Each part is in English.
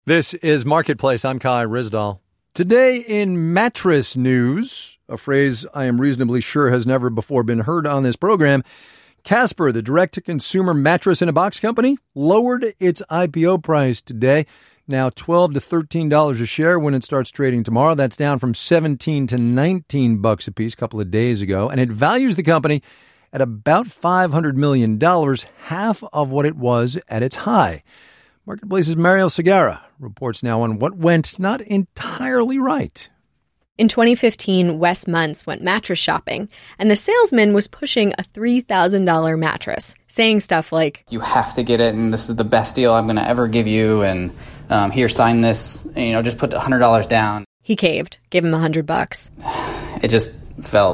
This is Marketplace. I'm Kai Rizdal. Today in mattress news, a phrase I am reasonably sure has never before been heard on this program, Casper, the direct-to-consumer mattress-in-a-box company, lowered its IPO price today. Now $12 to $13 a share when it starts trading tomorrow. That's down from $17 to $19 a piece a couple of days ago. And it values the company at about $500 million, half of what it was at its high. Marketplace's Mariel Segarra reports now on what went not entirely right. In 2015, Wes Muntz went mattress shopping, and the salesman was pushing a $3,000 mattress, saying stuff like, "You have to get it, and this is the best deal I'm going to ever give you, and here, sign this, and, just put $100 down." He caved, gave him $100. It just felt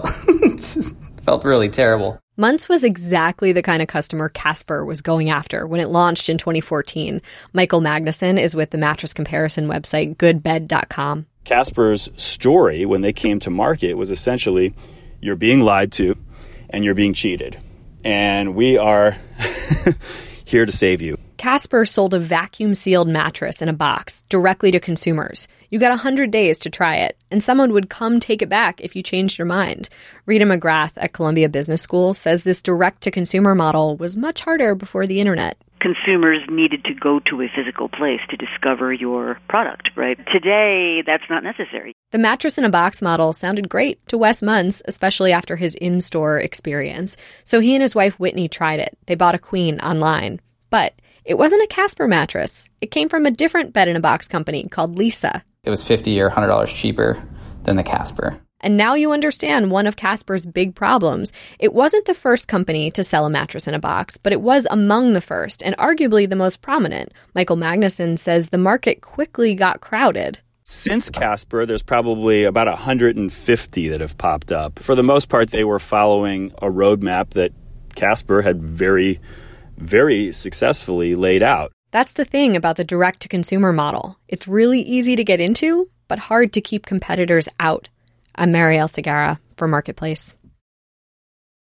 really terrible. Muntz was exactly the kind of customer Casper was going after when it launched in 2014. Michael Magnuson is with the mattress comparison website goodbed.com. Casper's story when they came to market was essentially, you're being lied to and you're being cheated. And we are here to save you. Casper sold a vacuum-sealed mattress in a box directly to consumers. You got 100 days to try it, and someone would come take it back if you changed your mind. Rita McGrath at Columbia Business School says this direct-to-consumer model was much harder before the internet. Consumers needed to go to a physical place to discover your product, right? Today, that's not necessary. The mattress-in-a-box model sounded great to Wes Muntz, especially after his in-store experience. So he and his wife Whitney tried it. They bought a queen online. But it wasn't a Casper mattress. It came from a different bed-in-a-box company called Leesa. It was $50 or $100 cheaper than the Casper. And now you understand one of Casper's big problems. It wasn't the first company to sell a mattress in a box, but it was among the first and arguably the most prominent. Michael Magnuson says the market quickly got crowded. Since Casper, there's probably about 150 that have popped up. For the most part, they were following a roadmap that Casper had very, very successfully laid out. That's the thing about the direct-to-consumer model. It's really easy to get into, but hard to keep competitors out. I'm Mariel Segarra for Marketplace.